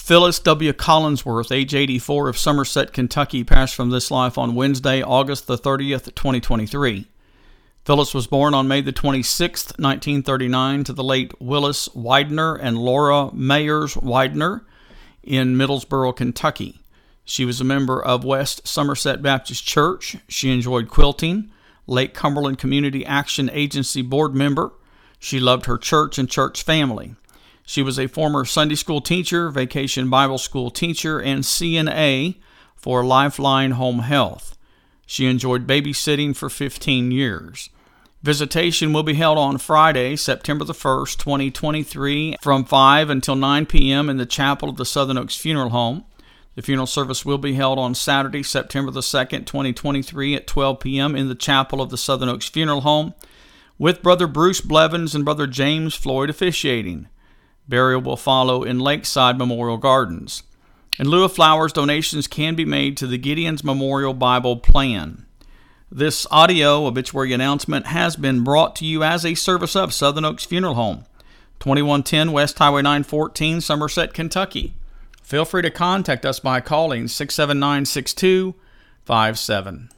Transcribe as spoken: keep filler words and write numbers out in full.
Phyllis W. Collinsworth, age eighty-four, of Somerset, Kentucky, passed from this life on Wednesday, August the thirtieth, twenty twenty-three. Phyllis was born on May the twenty-sixth, nineteen thirty-nine, to the late Willis Widener and Laura Mayers Widener in Middlesboro, Kentucky. She was a member of West Somerset Baptist Church. She enjoyed quilting, Lake Cumberland Community Action Agency board member. She loved her church and church family. She was a former Sunday school teacher, Vacation Bible School teacher, and C N A for Lifeline Home Health. She enjoyed babysitting for fifteen years. Visitation will be held on Friday, September the first, twenty twenty-three, from five until nine p.m. in the chapel of the Southern Oaks Funeral Home. The funeral service will be held on Saturday, September the second, twenty twenty-three, at twelve p.m. in the chapel of the Southern Oaks Funeral Home, with Brother Bruce Blevins and Brother James Floyd officiating. Burial will follow in Lakeside Memorial Gardens. In lieu of flowers, donations can be made to the Gideon's Memorial Bible Plan. This audio obituary announcement has been brought to you as a service of Southern Oaks Funeral Home, twenty-one ten West Highway nine fourteen, Somerset, Kentucky. Feel free to contact us by calling six seven nine, six two five seven.